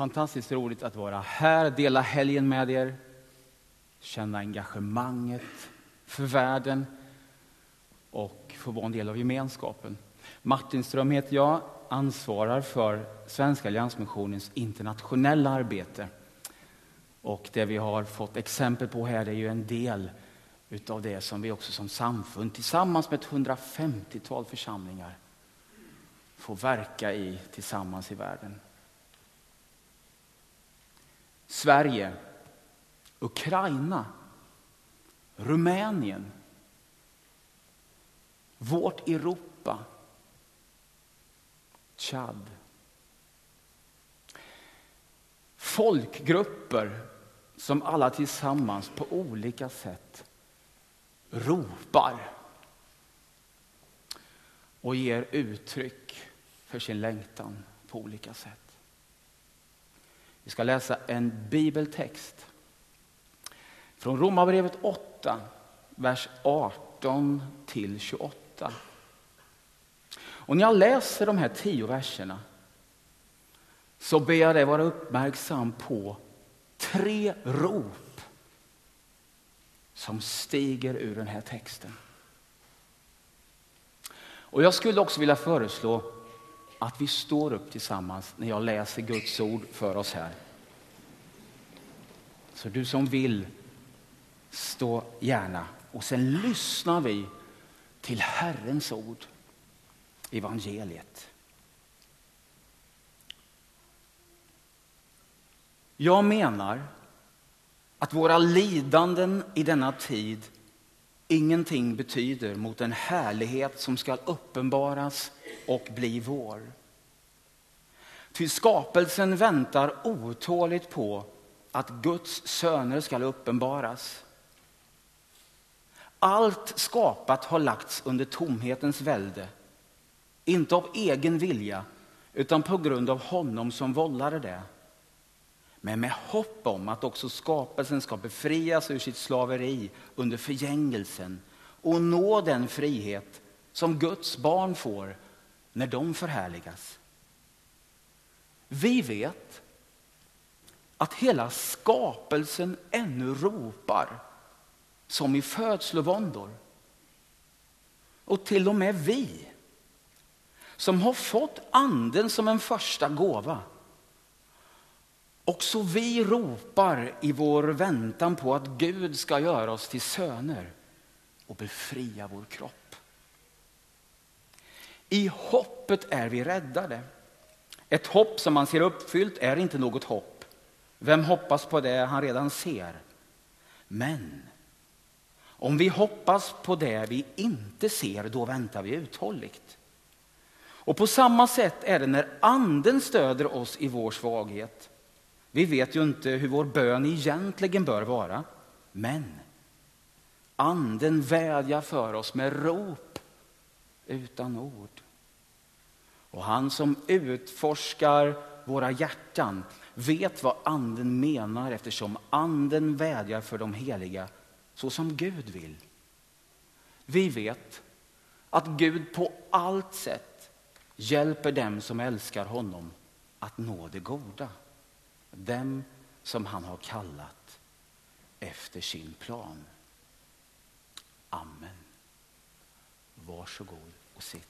Fantastiskt roligt att vara här, dela helgen med er, känna engagemanget för världen och få vara en del av gemenskapen. Martin Ström heter jag, ansvarar för Svenska Alliansmissionens internationella arbete. Och det vi har fått exempel på här är ju en del utav det som vi också som samfund tillsammans med ett 150-tal församlingar får verka i tillsammans i världen. Sverige, Ukraina, Rumänien, vårt Europa, Tchad. Folkgrupper som alla tillsammans på olika sätt ropar och ger uttryck för sin längtan på olika sätt. Vi ska läsa en bibeltext från Romarbrevet 8, vers 18 till 28. Och när jag läser de här 10 verserna så ber jag dig vara uppmärksam på 3 rop som stiger ur den här texten. Och jag skulle också vilja föreslå att vi står upp tillsammans när jag läser Guds ord för oss här. Så du som vill, stå gärna. Och sen lyssnar vi till Herrens ord, evangeliet. Jag menar att våra lidanden i denna tid ingenting betyder mot den härlighet som ska uppenbaras och bli vår. Ty skapelsen väntar otåligt på att Guds söner ska uppenbaras. Allt skapat har lagts under tomhetens välde, inte av egen vilja utan på grund av honom som vållade det. Men med hopp om att också skapelsen ska befrias ur sitt slaveri under förgängelsen och nå den frihet som Guds barn får när de förhärligas. Vi vet att hela skapelsen ännu ropar som i födslovåndor. Och till och med vi som har fått anden som en första gåva. Också vi ropar i vår väntan på att Gud ska göra oss till söner och befria vår kropp. I hoppet är vi räddade. Ett hopp som man ser uppfyllt är inte något hopp. Vem hoppas på det han redan ser? Men om vi hoppas på det vi inte ser, då väntar vi uthålligt. Och på samma sätt är det när anden stöder oss i vår svaghet. Vi vet ju inte hur vår bön egentligen bör vara, men anden vädjar för oss med rop utan ord. Och han som utforskar våra hjärtan vet vad anden menar, eftersom anden vädjar för de heliga så som Gud vill. Vi vet att Gud på allt sätt hjälper dem som älskar honom att nå det goda. Dem som han har kallat efter sin plan. Amen. Varsågod och sitt.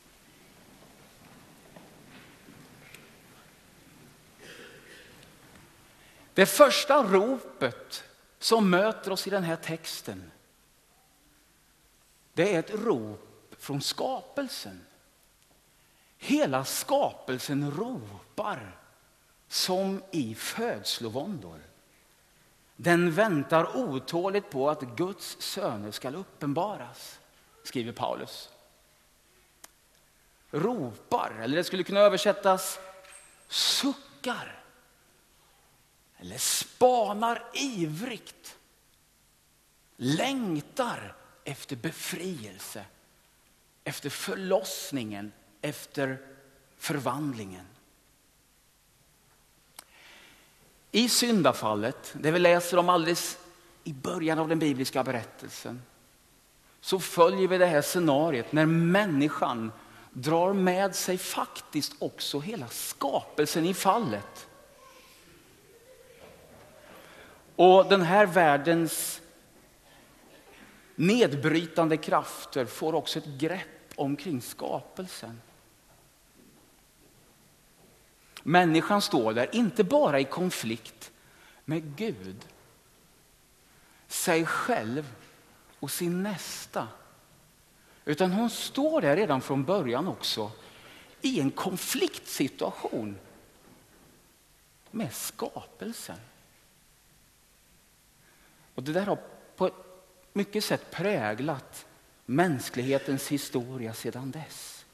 Det första ropet som möter oss i den här texten, det är ett rop från skapelsen. Hela skapelsen ropar som i födslovåndor. Den väntar otåligt på att Guds söner ska uppenbaras, skriver Paulus. Ropar, eller det skulle kunna översättas suckar. Eller spanar ivrigt. Längtar efter befrielse. Efter förlossningen. Efter förvandlingen. I syndafallet, det vi läser om alldeles i början av den bibliska berättelsen, så följer vi det här scenariet när människan drar med sig faktiskt också hela skapelsen i fallet. Och den här världens nedbrytande krafter får också ett grepp omkring skapelsen. Människan står där inte bara i konflikt med Gud, sig själv och sin nästa, utan hon står där redan från början också i en konfliktsituation med skapelsen. Och det där har på ett mycket sätt präglat mänsklighetens historia sedan dess.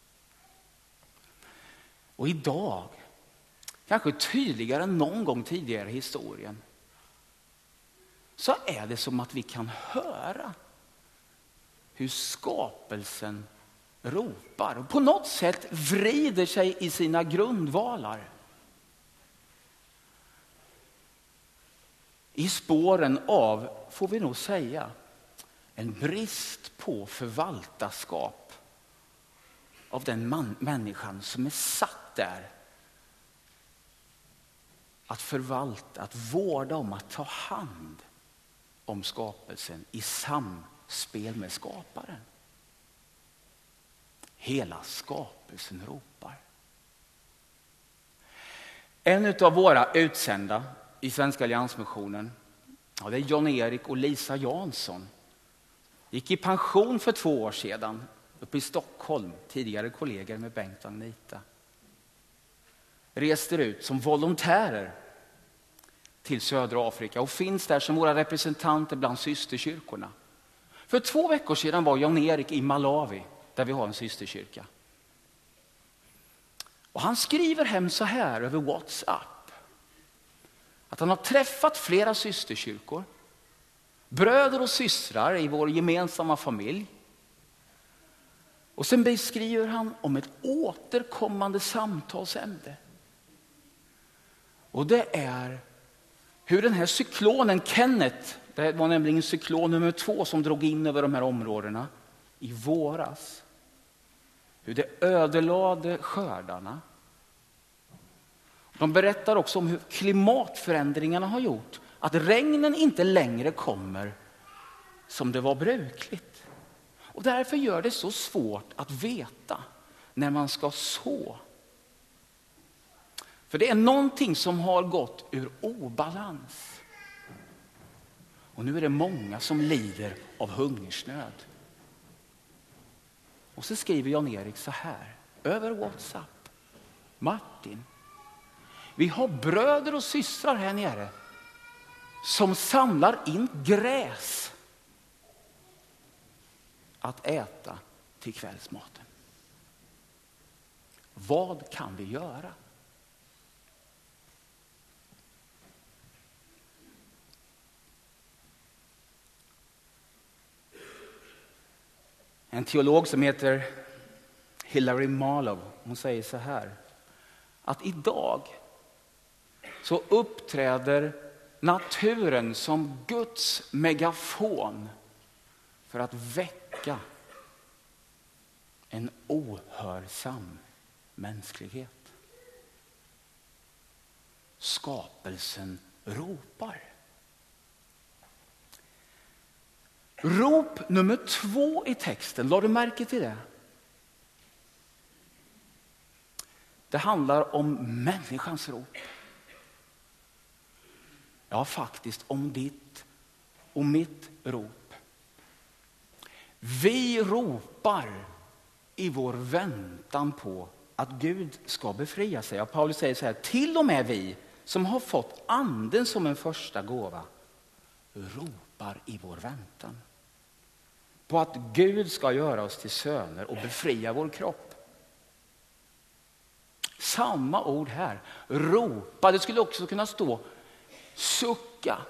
Och idag, kanske tydligare än någon gång tidigare i historien, så är det som att vi kan höra hur skapelsen ropar och på något sätt vrider sig i sina grundvalar. I spåren av, får vi nog säga, en brist på förvaltarskap av den människan som är satt där att förvalta, att vårda om, att ta hand om skapelsen i samspel med skaparen. Hela skapelsen ropar. En av våra utsända i Svenska Alliansmissionen, det är Jan-Erik och Lisa Jansson. Gick i pension för 2 år sedan uppe i Stockholm, tidigare kollegor med Bengt och Agnita. Reste ut som volontärer till södra Afrika och finns där som våra representanter bland systerkyrkorna. För 2 veckor sedan var Jan-Erik i Malawi, där vi har en systerkyrka. Och han skriver hem så här över WhatsApp, att han har träffat flera systerkyrkor, bröder och systrar i vår gemensamma familj. Och sen beskriver han om ett återkommande samtalsämne. Och det är hur den här cyklonen Kenneth, det var nämligen cyklon nummer 2 som drog in över de här områdena i våras. Hur det ödelade skördarna. De berättar också om hur klimatförändringarna har gjort att regnen inte längre kommer som det var brukligt. Och därför gör det så svårt att veta när man ska så. För det är någonting som har gått ur obalans. Och nu är det många som lider av hungersnöd. Och så skriver Jan-Erik så här över WhatsApp. Martin, vi har bröder och systrar här nere som samlar in gräs att äta till kvällsmaten. Vad kan vi göra? En teolog som heter Hilary Marlowe, hon säger så här, att idag så uppträder naturen som Guds megafon för att väcka en ohörsam mänsklighet. Skapelsen ropar. Rop nummer 2 i texten, lade du märke till det? Det handlar om människans rop. Ja, faktiskt om ditt och mitt rop. Vi ropar i vår väntan på att Gud ska befria sig. Och Paulus säger så här, till och med vi som har fått anden som en första gåva ropar i vår väntan på att Gud ska göra oss till söner och befria vår kropp. Samma ord här, ropa, det skulle också kunna stå sucka.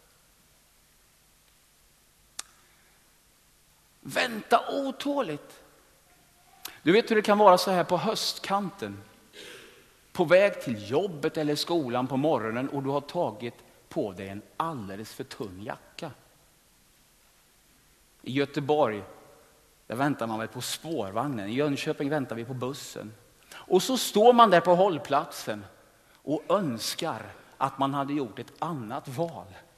Vänta otåligt. Du vet hur det kan vara så här på höstkanten. På väg till jobbet eller skolan på morgonen och du har tagit på dig en alldeles för tunn jacka. I Göteborg, där väntar man väl på spårvagnen. I Jönköping väntar vi på bussen. Och så står man där på hållplatsen och önskar att man hade gjort ett annat val.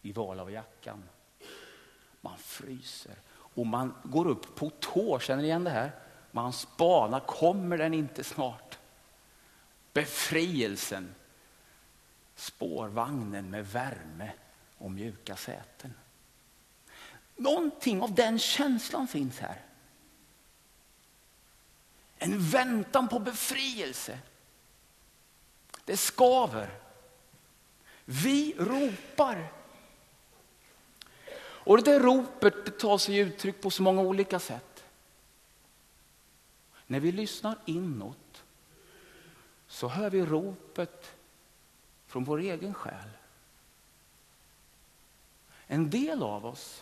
i val av jackan. Man fryser och man går upp på tå, känner ni igen det här? Man spanar, kommer den inte snart? Befrielsen, spårvagnen med värme och mjuka säten. Någonting av den känslan finns här. En väntan på befrielse. Det skaver. Vi ropar. Och det ropet, det tar sig uttryck på så många olika sätt. När vi lyssnar inåt så hör vi ropet från vår egen själ. En del av oss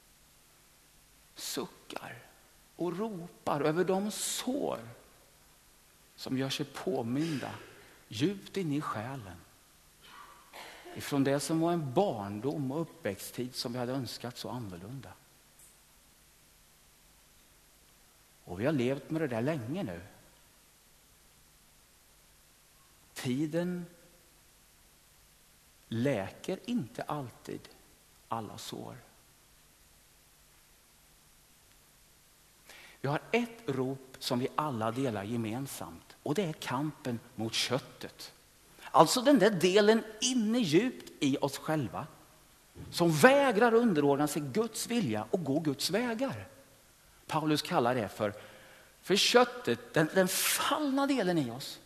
suckar och ropar över de sår som gör sig påminda djupt in i själen. Ifrån det som var en barndom och uppväxttid som vi hade önskat så annorlunda. Och vi har levt med det där länge nu. Tiden läker inte alltid alla sår. Vi har ett rop som vi alla delar gemensamt, och det är kampen mot köttet. Alltså den där delen inne djupt i oss själva som vägrar underordna sig Guds vilja och gå Guds vägar. Paulus kallar det för köttet, den fallna delen i oss.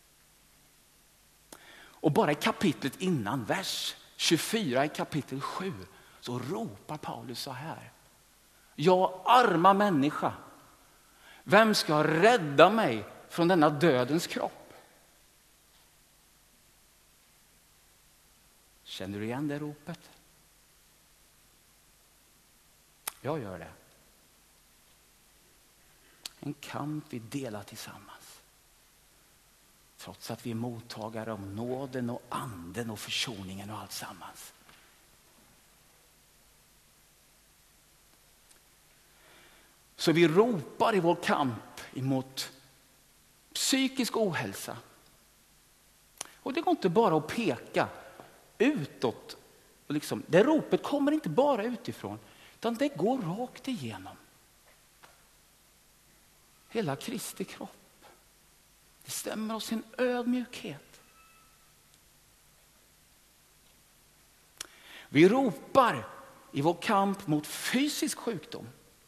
Och bara i kapitlet innan, vers 24 i kapitel 7, så ropar Paulus så här: jag arma människa, vem ska rädda mig från denna dödens kropp? Känner du igen det ropet? Jag gör det. En kamp vi delar tillsammans. Trots att vi är mottagare av nåden och anden och försoningen och allt sammans. Så vi ropar i vår kamp emot psykisk ohälsa. Och det går inte bara att peka utåt. Liksom, det ropet kommer inte bara utifrån, utan det går rakt igenom hela Kristi kropp. Det stämmer oss en ödmjukhet. Vi ropar i vår kamp mot fysisk sjukdom.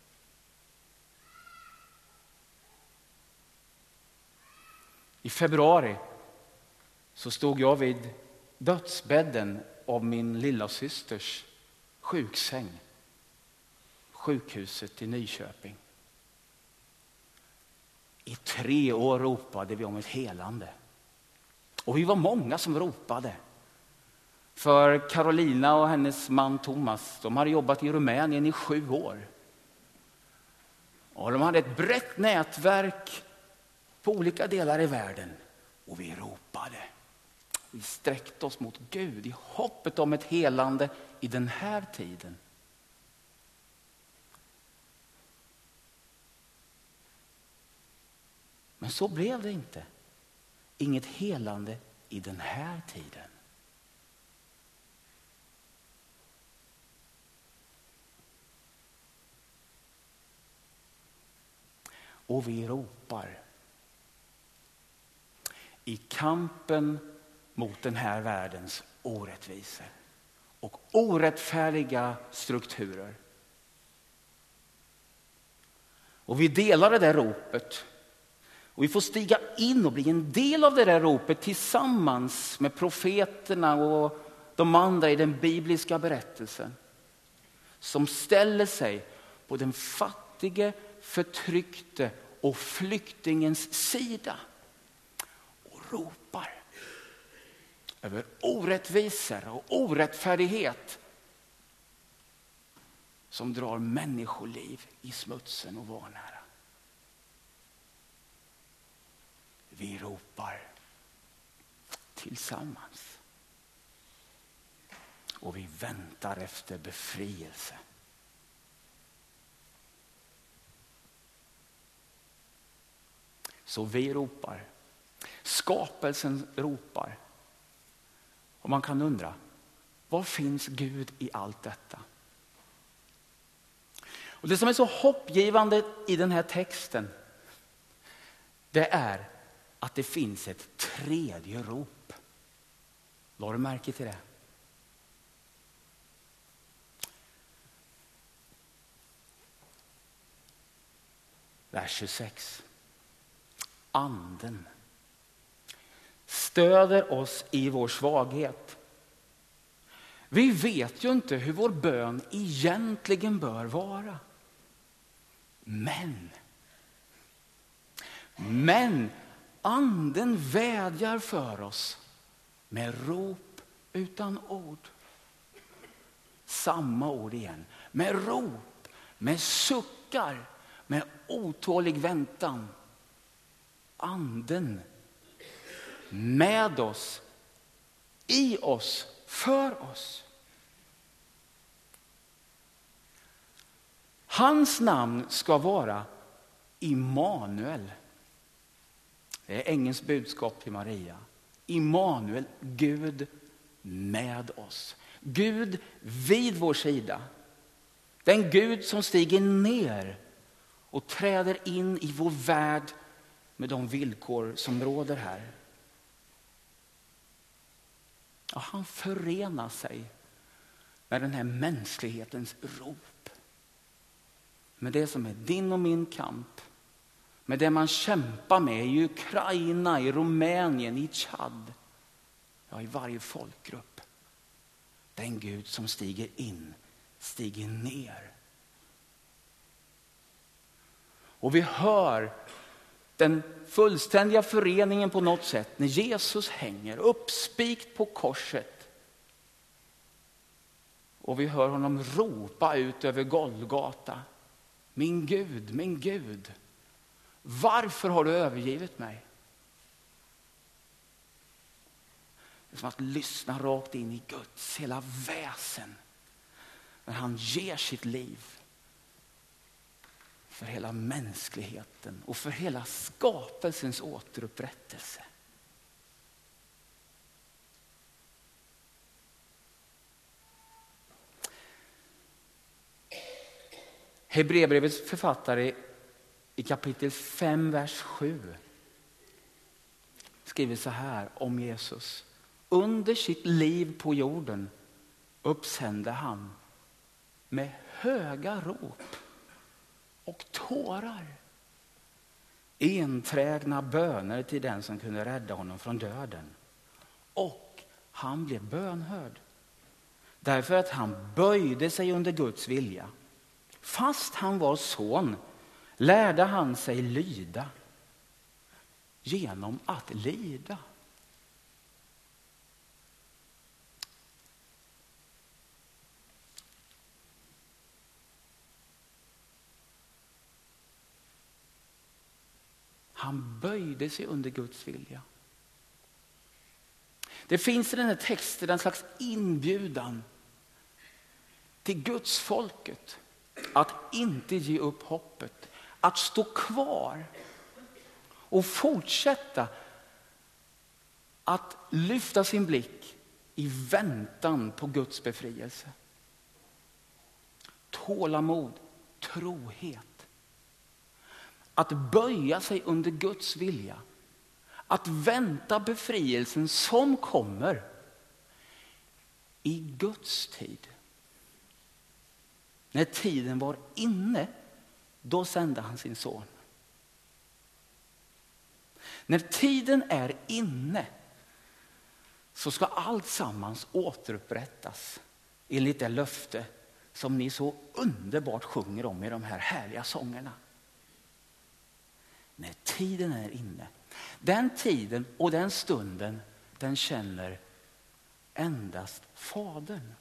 I februari så stod jag vid dödsbädden av min lilla systers sjuksäng. Sjukhuset i Nyköping. I 3 år ropade vi om ett helande. Och vi var många som ropade. För Carolina och hennes man Thomas, de hade jobbat i Rumänien i 7 år. Och de hade ett brett nätverk på olika delar i världen. Och vi ropade. Vi sträckte oss mot Gud i hoppet om ett helande i den här tiden. Men så blev det inte. Inget helande i den här tiden. Och vi ropar i kampen mot den här världens orättvisor och orättfärdiga strukturer. Och vi delar det där ropet. Och vi får stiga in och bli en del av det där ropet tillsammans med profeterna och de andra i den bibliska berättelsen. Som ställer sig på den fattige, förtryckte och flyktingens sida. Och ropar över orättvisor och orättfärdighet som drar människoliv i smutsen och vanära. Vi ropar tillsammans. Och vi väntar efter befrielse. Så vi ropar. Skapelsen ropar. Och man kan undra, Var finns Gud i allt detta? Och det som är så hoppgivande i den här texten, det är att det finns ett tredje rop. Lade du märke till det? Vers 26. Anden stöder oss i vår svaghet. Vi vet ju inte hur vår bön egentligen bör vara. Men anden vädjar för oss med rop utan ord. Samma ord igen. Med rop, med suckar, med otålig väntan. Anden med oss, i oss, för oss. Hans namn ska vara Immanuel. Det är ängelns budskap till Maria. Immanuel, Gud med oss. Gud vid vår sida. Den Gud som stiger ner och träder in i vår värld med de villkor som råder här. Och han förenar sig med den här mänsklighetens rop. Med det som är din och min kamp. Med det man kämpar med i Ukraina, i Rumänien, i Tchad. Ja, i varje folkgrupp. Den Gud som stiger in, stiger ner. Och vi hör den fullständiga föreningen på något sätt när Jesus hänger uppspikt på korset. Och vi hör honom ropa ut över Golgata. Min Gud, varför har du övergivit mig? Det är som att lyssna rakt in i Guds hela väsen. När han ger sitt liv för hela mänskligheten och för hela skapelsens återupprättelse. Hebreerbrevets författare i kapitel 5, vers 7 skriver så här om Jesus. Under sitt liv på jorden uppsände han med höga rop och tårar enträgna böner till den som kunde rädda honom från döden. Och han blev bönhörd. Därför att han böjde sig under Guds vilja. Fast han var son lärde han sig lyda genom att lida. Han böjde sig under Guds vilja. Det finns i den här texten en slags inbjudan till Guds folket att inte ge upp hoppet. Att stå kvar och fortsätta att lyfta sin blick i väntan på Guds befrielse. Tålamod, trohet. Att böja sig under Guds vilja. Att vänta befrielsen som kommer i Guds tid. När tiden var inne, då sände han sin son. När tiden är inne så ska allt sammans återupprättas enligt det löfte som ni så underbart sjunger om i de här härliga sångerna. När tiden är inne. Den tiden och den stunden, den känner endast Fadern.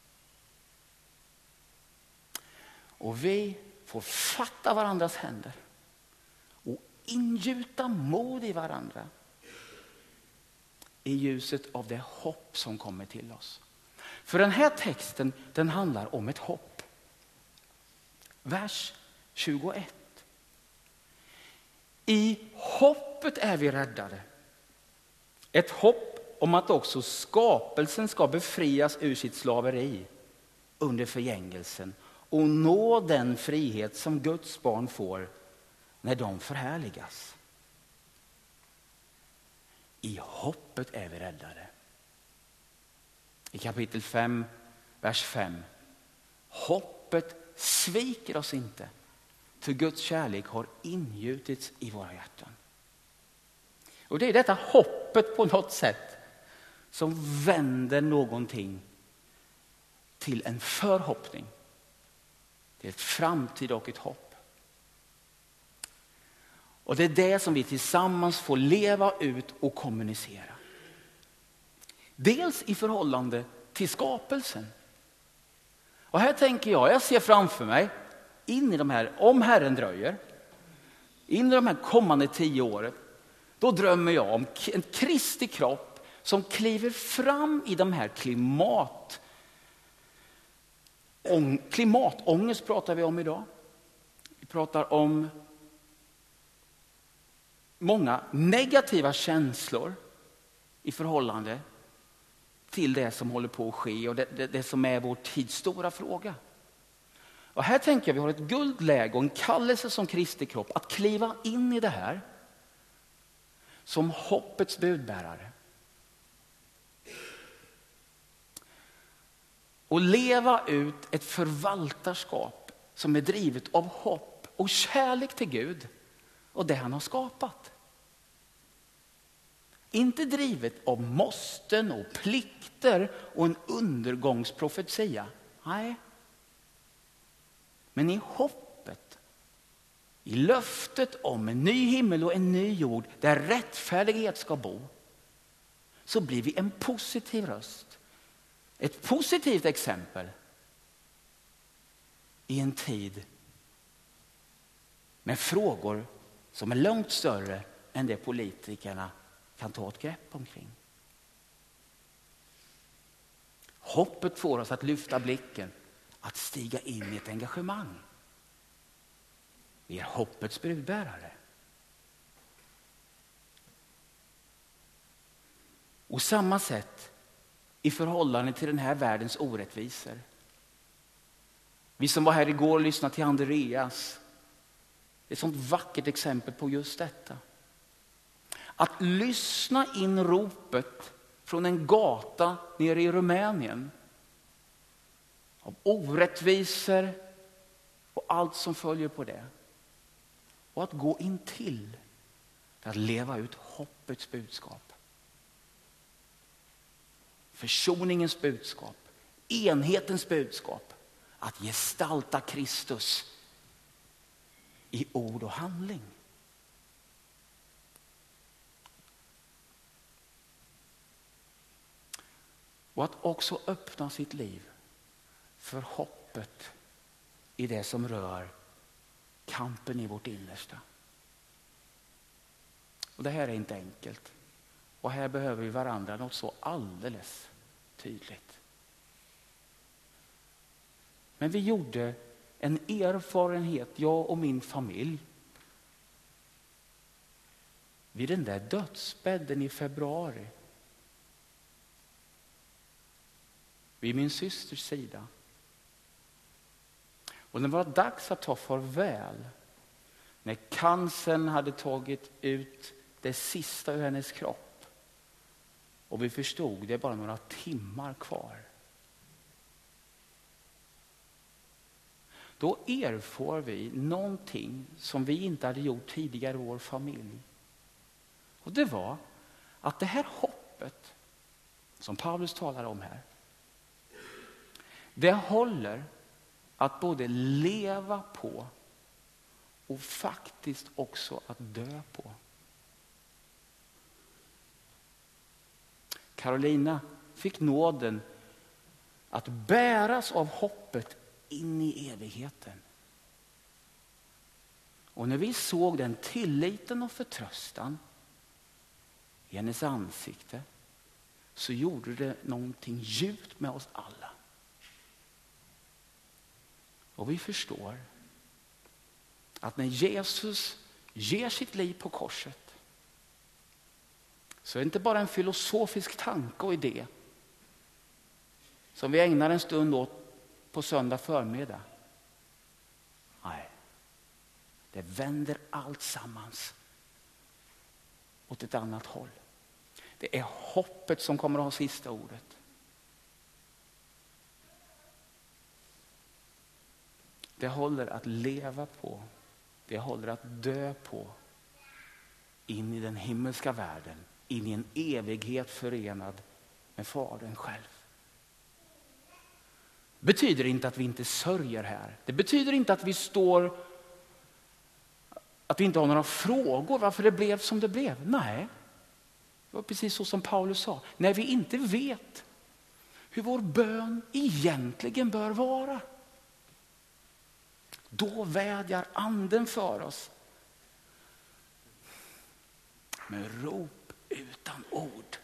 Och vi får fatta varandras händer och ingjuta mod i varandra i ljuset av det hopp som kommer till oss. För den här texten, den handlar om ett hopp. Vers 21. I hoppet är vi räddade. Ett hopp om att också skapelsen ska befrias ur sitt slaveri under förgängelsen och nå den frihet som Guds barn får när de förhärligas. I hoppet är vi räddade. I kapitel 5, vers 5. Hoppet sviker oss inte, för Guds kärlek har ingjutits i våra hjärtan. Och det är detta hoppet på något sätt som vänder någonting till en förhoppning. Det är ett framtid och ett hopp. Och det är det som vi tillsammans får leva ut och kommunicera. Dels i förhållande till skapelsen. Och här tänker jag ser framför mig in i de här, om Herren dröjer, in i de här kommande 10 åren, då drömmer jag om en Kristi kropp som kliver fram i de här klimatångest pratar vi om idag. Vi pratar om många negativa känslor i förhållande till det som håller på att ske och det som är vår tids stora fråga. Och här tänker jag vi har ett guldläge och en kallelse som Kristi kropp att kliva in i det här som hoppets budbärare. Och leva ut ett förvaltarskap som är drivet av hopp och kärlek till Gud och det han har skapat. Inte drivet av måsten och plikter och en undergångsprofetia. Nej. Men i hoppet, i löftet om en ny himmel och en ny jord där rättfärdighet ska bo, så blir vi en positiv röst. Ett positivt exempel i en tid med frågor som är långt större än det politikerna kan ta ett grepp omkring. Hoppet får oss att lyfta blicken, att stiga in i ett engagemang. Vi är hoppets budbärare. Och samma sätt i förhållande till den här världens orättvisor. Vi som var här igår och lyssnade till Andreas, det är ett sånt vackert exempel på just detta. Att lyssna in ropet från en gata nere i Rumänien av orättvisor och allt som följer på det. Och att gå in till för att leva ut hoppets budskap. Försoningens budskap, enhetens budskap, att gestalta Kristus i ord och handling. Och att också öppna sitt liv för hoppet i det som rör kampen i vårt innersta. Och det här är inte enkelt. Och här behöver vi varandra något så alldeles tydligt. Men vi gjorde en erfarenhet, jag och min familj, vid den där dödsbädden i februari. Vid min systers sida. Och när det var dags att ta farväl, när cancern hade tagit ut det sista ur hennes kropp, och vi förstod det är bara några timmar kvar, då erfor vi någonting som vi inte hade gjort tidigare i vår familj. Och det var att det här hoppet som Paulus talar om här, det håller att både leva på och faktiskt också att dö på. Carolina fick nåden att bäras av hoppet in i evigheten. Och när vi såg den tilliten och förtröstan i hennes ansikte, så gjorde det någonting djupt med oss alla. Och vi förstår att när Jesus ger sitt liv på korset, så är det inte bara en filosofisk tanke och idé som vi ägnar en stund åt på söndag förmiddag. Nej, det vänder allt sammans åt ett annat håll. Det är hoppet som kommer att ha sista ordet. Det håller att leva på. Det håller att dö på. In i den himmelska världen. In i en evighet förenad med Fadern själv. Det betyder inte att vi inte sörjer här. Det betyder inte att vi inte har några frågor varför det blev som det blev. Nej, det var precis så som Paulus sa. När vi inte vet hur vår bön egentligen bör vara, då vädjar anden för oss med rop utan ord.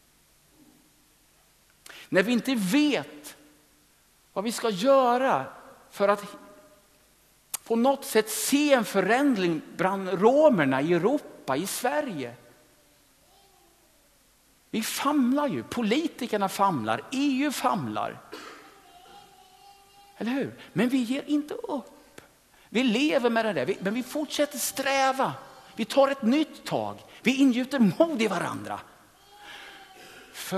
När vi inte vet vad vi ska göra för att på något sätt se en förändring bland romerna i Europa, i Sverige. Vi famlar ju, politikerna famlar, EU famlar. Eller hur? Men vi ger inte upp. Vi lever med det där, men vi fortsätter sträva. Vi tar ett nytt tag. Vi ingjuter mod i varandra. För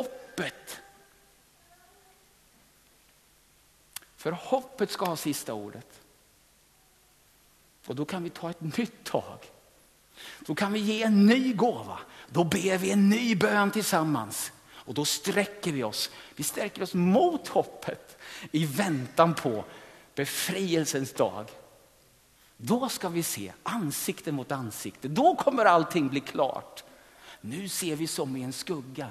hoppet ska ha sista ordet. Och då kan vi ta ett nytt tag. Då kan vi ge en ny gåva. Då ber vi en ny bön tillsammans. Och då sträcker vi oss. Vi sträcker oss mot hoppet i väntan på befrielsens dag. Då ska vi se ansikte mot ansikte. Då kommer allting bli klart. Nu ser vi som i en skugga.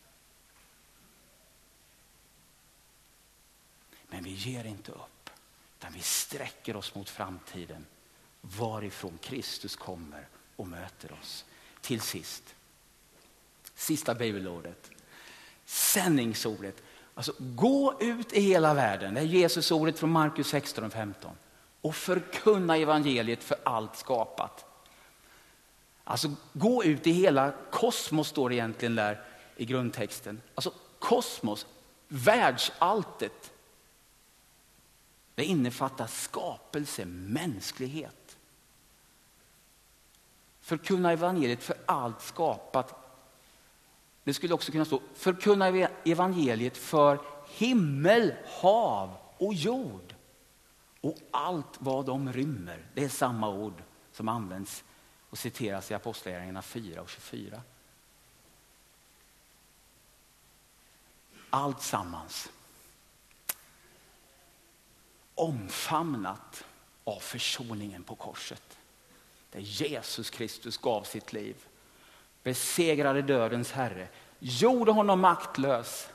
Men vi ger inte upp. Utan vi sträcker oss mot framtiden. Varifrån Kristus kommer och möter oss. Till sist. Sista bibelordet. Sändningsordet. Alltså gå ut i hela världen. Det är Jesus ordet från Markus 16:15. Och förkunna evangeliet för allt skapat. Alltså gå ut i hela kosmos, står det egentligen där i grundtexten. Alltså kosmos, världsalltet. Det innefattar skapelse, mänsklighet. Förkunna evangeliet för allt skapat. Det skulle också kunna stå förkunna evangeliet för himmel, hav och jord. Och allt vad de rymmer. Det är samma ord som används och citeras i Apostlagärningarna 4 och 24. Allt sammans. Omfamnat av försoningen på korset. Där Jesus Kristus gav sitt liv. Besegrade dödens herre. Gjorde honom maktlös.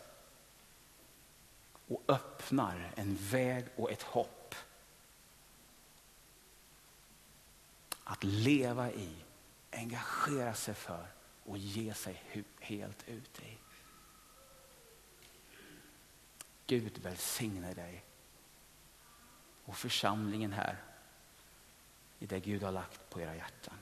Och öppnar en väg och ett hopp. Att leva i, engagera sig för och ge sig helt ut i. Gud välsigne dig och församlingen här i det Gud har lagt på era hjärtan.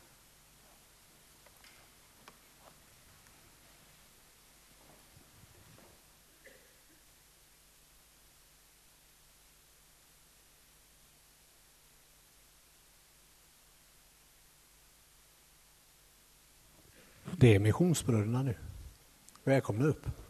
Det är missionsbröderna nu. Välkomna upp.